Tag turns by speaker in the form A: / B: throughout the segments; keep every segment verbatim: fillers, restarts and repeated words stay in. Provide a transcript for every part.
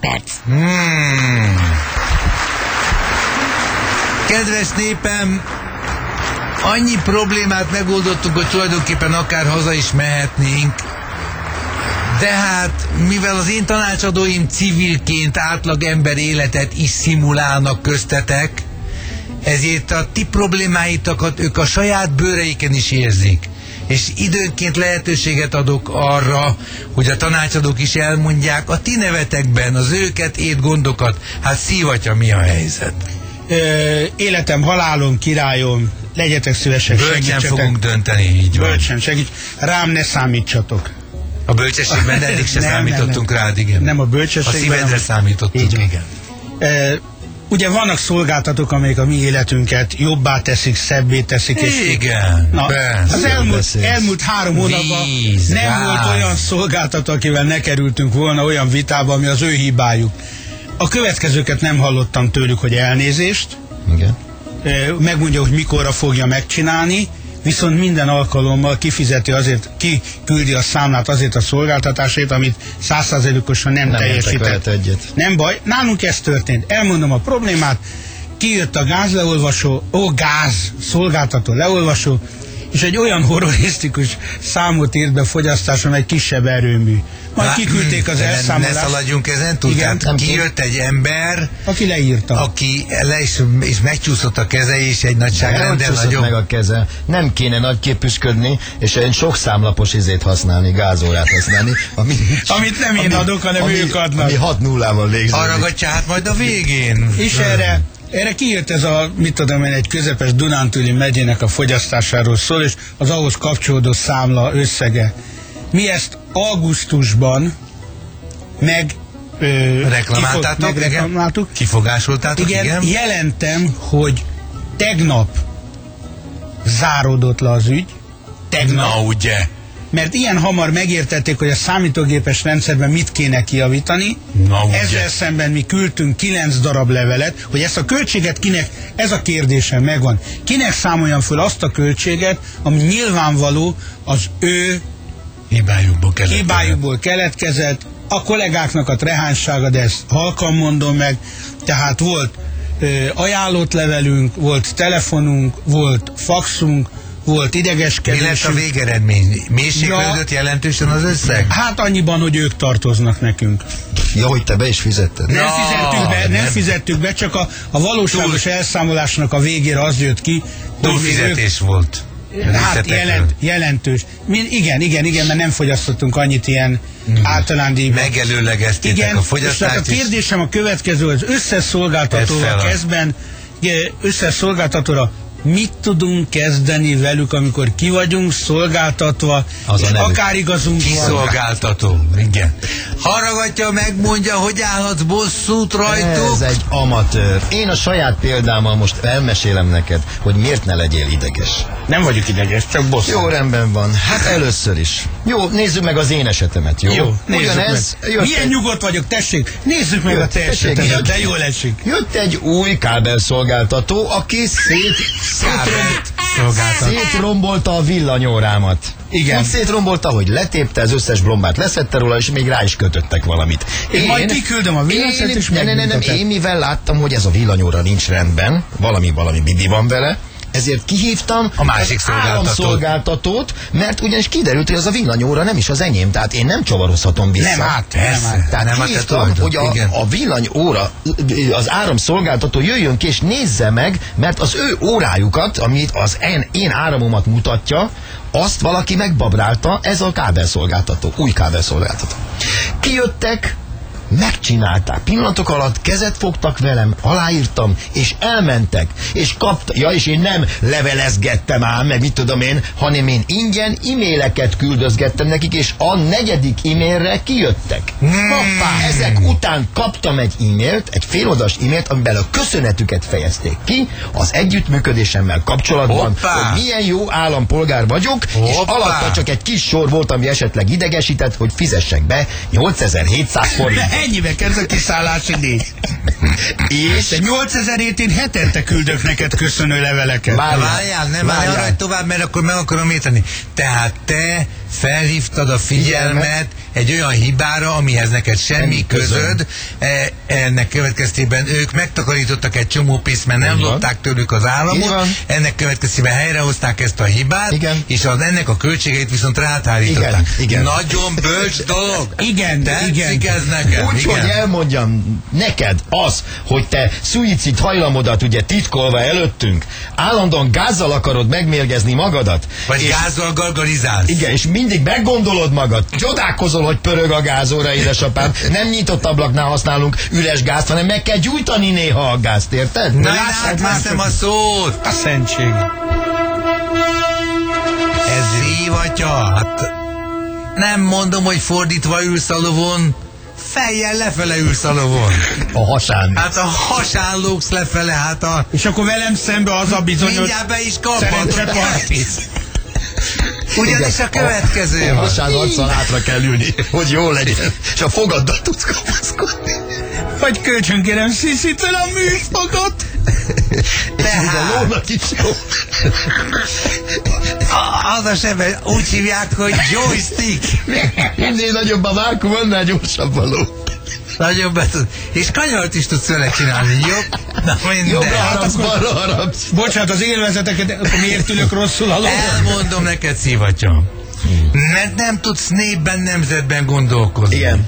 A: perc.
B: Hmm. Kedves népem, annyi problémát megoldottunk, hogy tulajdonképpen akár haza is mehetnénk. De hát, mivel az én tanácsadóim civilként átlag ember életet is szimulálnak köztetek, ezért a ti problémáitokat ők a saját bőreiken is érzik. És időnként lehetőséget adok arra, hogy a tanácsadók is elmondják a ti nevetekben az őket ért gondokat. Hát szívatja, mi a helyzet?
C: Ö, életem, halálom, királyom, legyetek szívesek,
B: bölcsen
C: segítsetek.
B: fogunk dönteni, így van.
C: Bölcsen, segíts. Rám ne számítsatok.
B: A bölcsességben eddig se nem, számítottunk nem, nem. rád, igen.
C: Nem a bölcsességben.
B: A szívedre számítottunk, igen.
C: Ö, ugye vannak szolgáltatók, amelyek a mi életünket jobbá teszik, szebbé teszik. És
B: igen,
C: na,
B: persze.
C: Az elmúlt, elmúlt három hónapban nem gáz. volt olyan szolgáltató, akivel ne kerültünk volna olyan vitába, ami az ő hibájuk. A következőket nem hallottam tőlük, hogy elnézést.
D: Igen.
C: Megmondja, hogy mikorra fogja megcsinálni, viszont minden alkalommal kifizeti azért, kiküldi a számlát azért a szolgáltatásért, amit száz százalékosan nem, nem teljesített.
D: Egyet.
C: Nem baj, nálunk ez történt. Elmondom a problémát, kijött a gázleolvasó, ó, gáz szolgáltató leolvasó, és egy olyan horrorisztikus számot írt be fogyasztáson, egy kisebb erőmű. Majd Há, kiküldték az elszámolást.
B: Ne szaladjunk ezen túl.
C: Igen,
B: Tehát kijött egy ember,
C: aki leírta.
B: Aki le is, is megcsúszott a keze, és egy nagyságrendel
D: nagyobb. meg a keze. Nem kéne nagyképűsködni, és egy sok számlapos izét használni, gázórát használni. Ami,
C: Amit nem én ami, adok, hanem
D: ami,
C: ők adnak.
D: Ami hat nullával végződik.
B: Arragatja hát majd a végén.
C: És erre Erre kijött ez a, mit tudom én, egy közepes Dunántúli megyének a fogyasztásáról szól, és az ahhoz kapcsolódó számla összege. Mi ezt augusztusban meg ö,
B: reklamáltátok,
C: kifog, megreklamáltuk.
B: Kifogásoltátok,
C: igen,
B: igen.
C: Jelentem, hogy tegnap záródott le az ügy. Tegnap.
B: Na ugye.
C: Mert ilyen hamar megértették, hogy a számítógépes rendszerben mit kéne kijavítani.
B: Na,
C: ezzel szemben mi küldtünk kilenc darab levelet, hogy ezt a költséget kinek, ez a kérdésem megvan, kinek számoljam föl azt a költséget, ami nyilvánvaló az ő
B: hibájukból keletkezett.
C: hibájukból keletkezett, a kollégáknak a trehánysága, de ezt halkan mondom meg, tehát volt ö, ajánlott levelünk, volt telefonunk, volt faxunk, volt idegeskedésünk.
B: Mi lett a végeredmény? Mélységlődött ja, jelentősen az összeg?
C: Hát annyiban, hogy ők tartoznak nekünk.
D: Ja, hogy te be is fizetted?
C: Nem
B: no,
C: fizettük be, nem,
B: nem
C: fizettük be, csak a, a valóságos Túl... elszámolásnak a végére az jött ki,
B: túlfizetés ők... volt.
C: Hát jelent, jelentős. Mi, igen, igen, igen, mert nem fogyasztottunk annyit ilyen mm. általándíjban.
B: Megelőlegeztétek a fogyasztást.
C: És a kérdésem a következő, az összes szolgáltatóval kezdben, összes szolgáltatóra mit tudunk kezdeni velük, amikor ki vagyunk szolgáltatva, az és akár igazunk van.
B: Kiszolgáltató, igen. Haraggatja, megmondja, hogy állhatsz bosszút rajtuk.
D: Ez egy amatőr. Én a saját példámmal most elmesélem neked, hogy miért ne legyél ideges.
C: Nem vagyok ideges, csak bosszú.
D: Jó, rendben van. Hát először is. Jó, nézzük meg az én esetemet, jó?
C: Jó, nézzük Ugyanez, meg. Milyen egy... nyugodt vagyok, tessék, nézzük meg jött, a te esetemet, de jól esik.
D: Jött egy új kábelszolgáltató, aki szét... szétrombolta a villanyórámat.
C: Igen.
D: Úgy szétrombolta, hogy letépte az összes blombát, leszette róla, és még rá is kötöttek valamit.
C: Én, én majd kiküldöm a villanyszert, és
D: ne, ne, ne, nem, én mivel láttam, hogy ez a villanyóra nincs rendben, valami, valami bibi van vele, ezért kihívtam
B: a másik
D: szolgáltatót, mert ugyanis kiderült, hogy az a villanyóra nem is az enyém, tehát én nem csavarozhatom vissza.
C: Nem át, nem át.
D: Tehát nem kihívtam, át, hogy a, a villanyóra, az áramszolgáltató jöjjön ki és nézze meg, mert az ő órájukat, amit az én, én áramomat mutatja, azt valaki megbabrálta, ez a kábelszolgáltató, új kábelszolgáltató. Kijöttek, megcsinálták. Pillanatok alatt kezet fogtak velem, aláírtam, és elmentek, és kapta, ja, és én nem levelezgettem ám, meg mit tudom én, hanem én ingyen e-maileket küldözgettem nekik, és a negyedik e-mailre kijöttek. Hoppá, ezek után kaptam egy e-mailt, egy féloldalás e-mailt, amiben a köszönetüket fejezték ki, az együttműködésemmel kapcsolatban, Hoppá. hogy milyen jó állampolgár vagyok, Hoppá. és alatta csak egy kis sor volt, ami esetleg idegesített, hogy fizessek be nyolcezer-hétszáz forint.
C: Ennyibe kezd a kiszállási díj. És de nyolcezerét én hetente küldök neked köszönő leveleket.
B: Várjál, nem várjál arra tovább, mert akkor meg akarom érteni. Tehát te felhívtad a figyelmet egy olyan hibára, amihez neked semmi közöd, e, ennek következtében ők megtakarítottak egy csomó pénzt, mert nem lopták tőlük az államot, ennek következtében helyrehozták ezt a hibát,
D: igen.
B: és az, ennek a költségeit viszont rátárították.
D: Igen, igen.
B: Nagyon bölcs dolog.
C: Igen, de
B: tetszik ez nekem.
D: Úgy, hogy elmondjam neked az, hogy te szuicid hajlamodat ugye titkolva előttünk, állandóan gázzal akarod megmérgezni magadat.
B: Vagy
D: és,
B: gázzal gargarizálsz.
D: Igen, és mindig meggondolod magad, csodálkozol, hogy pörög a gázóra, édesapám. Nem nyitott ablaknál használunk üres gázt, hanem meg kell gyújtani néha a gázt, érted?
B: Na, átveszem a szót.
C: A szentség.
B: Ez szívatja. Hát nem mondom, hogy fordítva ülsz a lovon, fejjel lefele ülsz a lovon.
D: A hasán.
B: Hát a hasán lógsz lefele, hát a...
C: És akkor velem szembe az a bizonyos...
B: Mindjárt be is kaphatod.
C: Szerencsepartit.
B: Ugyanis a következő.
D: A, a hasán arccal hátra kell ülni, hogy jó legyen. És a fogaddal tudsz kapaszkodni.
C: Vagy kölcsönkérem sziszítve a műszagot.
B: Tehát.
D: A lónak is jó.
B: Az a sebe úgy hívják, hogy joystick.
D: Minél nagyobb a vákum, annál gyorsabb a ló.
B: Nagyobb tud. És kanyart is tudsz vele csinálni, jó? Na minden.
D: Jobbra harapsz, balra harapsz.
C: Bocsánat, az élvezeteket, akkor miért ülök rosszul a lóra?
B: Elmondom neked, szívattyom. Mert nem tudsz népben, nemzetben gondolkozni.
D: Igen.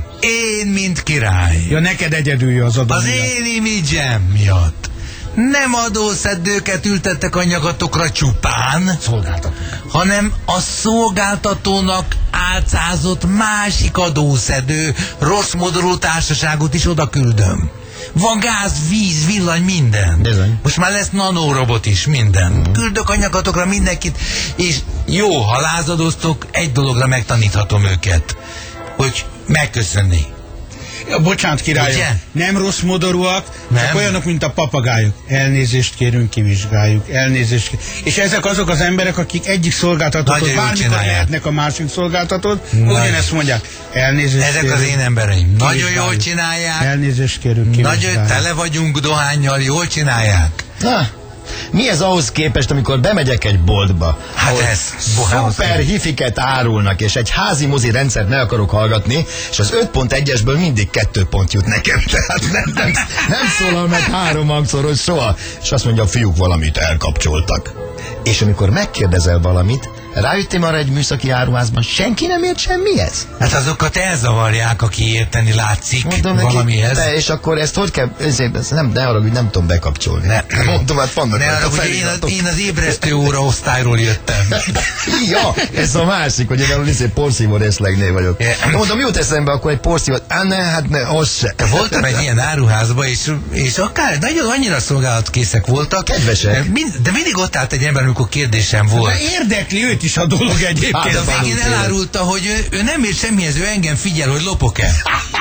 B: Én, mint király.
C: Ja, neked egyedül az adó.
B: Az én imidzsem miatt. Nem adószedőket ültettek a nyagatokra csupán,
C: Szolgáltató.
B: hanem a szolgáltatónak álcázott másik adószedő rossz modorú társaságot is oda küldöm. Van gáz, víz, villany, minden.
D: Bizony.
B: Most már lesz nanorobot is, minden. Mm. Küldök a nyakatokra mindenkit, és jó, ha lázadoztok, egy dologra megtaníthatom őket, hogy megköszönni.
C: Ja, bocsánat, királyok,
B: Ugye?
C: nem rossz modorúak,
B: Nem.
C: csak olyanok, mint a papagájok. Elnézést kérünk, kivizsgáljuk. Elnézést kérünk. És ezek azok az emberek, akik egyik szolgáltatót
B: Nagyon jól
C: bármikor
B: csinálják.
C: lehetnek a másik szolgáltatót,
B: Nagy.
C: ugyanezt mondják. Elnézést
B: Ezek
C: kérünk.
B: az én embereim. Nagyon
C: Kivizsgáljuk.
B: jól csinálják.
C: Elnézést kérünk,
B: Nagyon
C: kivizsgáljuk.
B: tele vagyunk dohánnyal, jól csinálják.
D: Na, mi ez ahhoz képest, amikor bemegyek egy boltba?
B: Hát
D: ahol
B: ez, bohához
D: szuper
B: képest.
D: hifiket árulnak, és egy házi mozi rendszert ne akarok hallgatni, és az öt pont egyesből mindig kettő pont jut nekem. Tehát nem, nem, nem szólal meg három hangszoros soha. És azt mondja, a fiúk valamit elkapcsoltak. És amikor megkérdezel valamit, rájöttem arra egy műszaki áruházban, senki nem ért semmihez.
B: Hát azokat elzavarják, aki érteni látszik
D: Mondom neki,
B: valamihez.
D: te, és akkor ezt hogy kell, ezért, ezt nem, ne arra, hogy nem tudom bekapcsolni.
B: Ne.
D: Mondom, hát vannak
B: Ne
D: rajta
B: arra, hogy én,
D: feliratok.
B: én az ébresztő óra osztályról jöttem.
D: Ja, ez a másik, hogy én arról is egy porszívó részlegnél vagyok.
B: Yeah.
D: Mondom, mi jut eszembe akkor egy porszívót? Á, ne, hát ne, az se.
B: Voltam egy ilyen áruházba, és, és akár nagyon annyira szolgálatkészek voltak.
D: Kedvesek.
B: Mind, de mindig ott állt egy ember, amikor kérdésem volt.
C: De érdekli őt is a dolog egyébként.
B: És a
D: Hát,
B: végén
D: tényleg.
B: elárulta, hogy ő, ő nem ért semmihez, ő engem figyel, hogy lopok-e.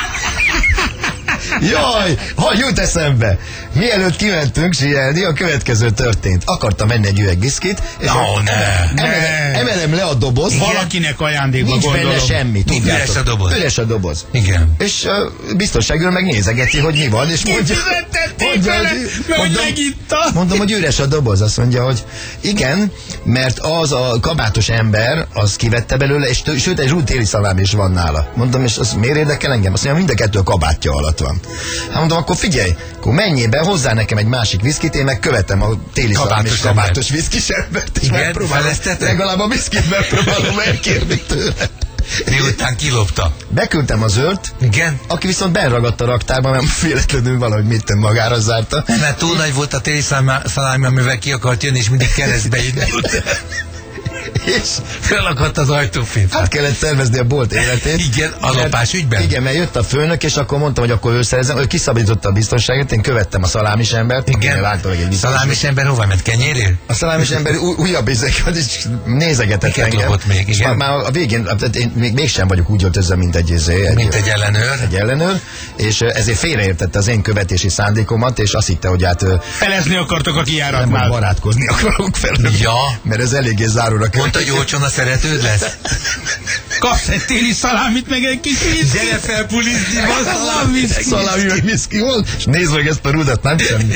D: Jaj, ha jut eszembe. Mielőtt kimentünk síelni, a következő történt. Akartam menni egy üveg viszkit, és
B: No, ne.
D: emelem, emelem le a doboz.
C: Valakinek ajándékba
D: Nincs
C: gondolom.
D: benne semmi, tudjátok.
B: Üres a doboz.
D: Üres a doboz.
B: Igen.
D: És uh, biztonságőr megnézegeti, hogy mi van, és mondja,
C: Kifizettették vele, mert hogy megitta.
D: mondom, hogy üres a doboz. Azt mondja, hogy igen, mert az a kabátos ember, az kivette belőle, és tő, sőt, egy zsúlt téli szalám is van nála. Mondom, és az miért érdekel engem? Azt mondja, mind a kettő a kabátja alatt van. Hát mondom, akkor figyelj, akkor menjél be, hozzá nekem egy másik viszkit, én meg követem a téli szalám
B: Kabátos
D: és kabátos viszkis embert, és
B: Igen,
D: megpróbálom,
B: felezteted?
D: legalább a viszkit megpróbálom elkérni tőle.
B: Miután kilopta.
D: Beküldtem az őrt,
B: Igen.
D: aki viszont benragadt a raktárba, mert véletlenül valahogy mit magára zárta.
B: Mert túl nagy volt a téli szalámi, amivel ki akart jönni, és mindig keresztbe jut.
D: És
B: Felakadt az ajtófélfát.
D: hát kellett szervezni a bolt életét.
B: Igen, a lopás ügyben?
D: Igen, mert jött a főnök, és akkor mondtam, hogy akkor ő szerezem, ő kiszabadította a biztonságot, én követtem a szalámis embert.
B: Igen.
D: Láttam, hogy egy
B: Szalámis ember hova ment? Kenyérért?
D: A szalámis ember új, újabb izeket, és nézegetett
B: Miket
D: engem.
B: lopott még,
D: És
B: igen?
D: már, már a végén, tehát én még, mégsem vagyok úgy öltözve, mint egy, izé, egy,
B: Mint egy ellenőr.
D: egy ellenőr, és ezért félreértette az én követési szándékomat, és azt hitte, hogy hát
C: Felezni akartok a
D: nem
C: kijáratnál.
D: barátkozni akarok fel.
B: Ja.
D: Mert ez eléggé záróra
B: Mondta, hogy olcsón a szeretőd lesz?
C: Kapsz egy téli szalámit, meg egy kis viszkit.
B: Gyere fel pulizni,
C: Van viszki.
D: Szalámi meg viszki volt, és nézd meg ezt a rudat, nem semmi.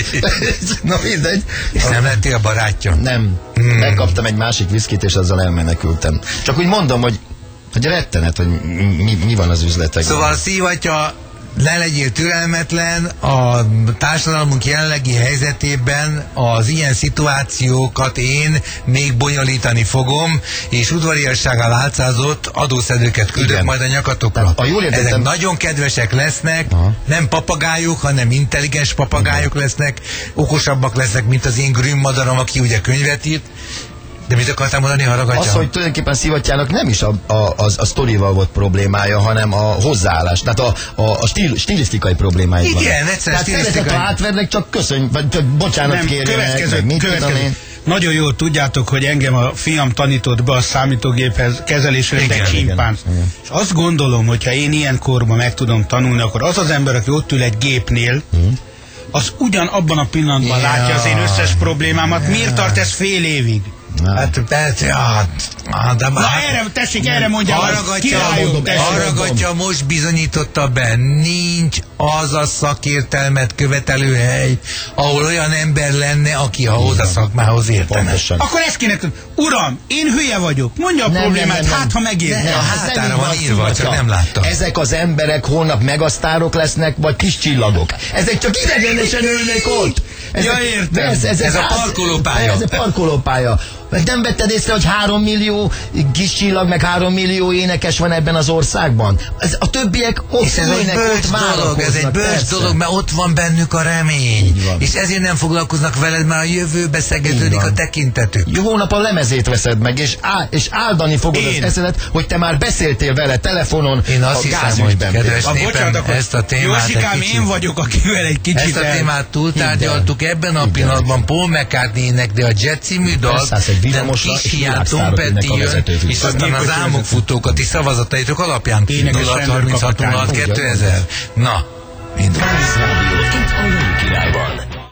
D: Na mindegy.
B: És nem lettél barátja?
D: Nem. Hmm. Megkaptam egy másik viszkit, és azzal elmenekültem. Csak úgy mondom, hogy, hogy rettenet, hogy mi, mi van az üzletekben.
B: Szóval szívatja, ne legyél türelmetlen, a társadalmunk jelenlegi helyzetében az ilyen szituációkat én még bonyolítani fogom, és udvariassággal álcázott adószedőket küldök
D: Igen.
B: majd a nyakatokra.
D: A jól értettem...
B: Ezek nagyon kedvesek lesznek,
D: Aha.
B: nem papagájuk, hanem intelligens papagájuk lesznek, okosabbak lesznek, mint az én Grimm madaram, aki ugye könyvet írt. De mit akartál mondani, haragatja?
D: Az, hogy tulajdonképpen Szivattyának nem is a, a, a, a sztorival volt problémája, hanem a hozzáállás, tehát a, a, a stíl, stilisztikai problémája.
B: Igen,
D: van.
B: egyszerűen
D: Tehát
B: stilisztikai.
D: szeretett, ha átvernek, csak köszönj, vagy csak bocsánat
C: Nem,
D: kérjenek,
C: következő,
D: meg mit
C: következő.
D: tudom én.
C: Nagyon jól tudjátok, hogy engem a fiam tanított be a számítógéphez kezelésre,
B: Igen,
C: egy csimpánz. És azt gondolom, hogyha én ilyen korban meg tudom tanulni, akkor az az ember, aki ott ül egy gépnél, hmm. az ugyan abban a pillanatban
B: Ja.
C: látja az én összes problémámat. Miért tart ez fél évig?
D: Na.
B: Hát persze, ja, de
C: Na erre, tessék, erre mondja,
B: Haragatja,
C: királyom, tessék.
B: haragatja, most bizonyította be, nincs az a szakértelmet követelő hely, ahol olyan ember lenne, aki ahhoz a szakmához értene.
D: Pontosan.
C: Akkor ezt kéne tudni. Uram, én hülye vagyok. Mondja a
D: Nem,
C: problémát,
D: nem, nem,
C: hát ha megérte.
B: Nem,
D: a
B: hátára van írva, csak nem láttam.
D: Ezek az emberek holnap megasztárok lesznek, vagy kis csillagok. Ezek csak idegenesen ülnek ott. Ezek,
C: Ja, értem.
D: Ez, ez,
B: Ez a
D: ház-
B: parkolópálya.
D: Ez a parkolópálya. Meg nem vetted észre, hogy három millió kis csillag, meg három millió énekes van ebben az országban? Ez, a többiek ott
B: És ez egy
D: ülnek,
B: bölcs
D: ott
B: dolog, ez egy bölcs
D: persze.
B: dolog, mert ott van bennük a remény.
D: Így van.
B: És ezért nem foglalkoznak veled, mert a jövőbe
D: Így
B: szegeződik
D: van.
B: a tekintetük.
D: Jó, hónap a lemezét veszed meg, és, á, és áldani fogod
B: Én.
D: az eszedet, hogy te már beszéltél vele telefonon
B: Én azt
D: a
B: hiszem, hogy
D: gázügyben.
B: kedves
C: A,
B: népem,
C: bocsánat, akkor
B: ezt a témát egy
C: Józsikám,
B: kicsit-
C: én vagyok, akivel egy kicsit
B: Ezt a
C: el-
B: témát túltárgyaltuk, ebben a pillanatban Paul McCartney énekli a Jet című dalt,
D: Elszállsz egy
B: de
D: villamosra,
B: kis
D: és
B: hiány
D: világsztárok
B: Tom Petty
D: jönnek a
B: jön,
D: vezetőfülkön.
B: és aztán az
C: Énekes
B: álmokfutókat is szavazataitok alapján
C: Énekes
B: nulla harminchat nulla hat
C: rendőrkapitány.
B: kétezer. Na, indul.
A: Rádió itt a Jön Királyban.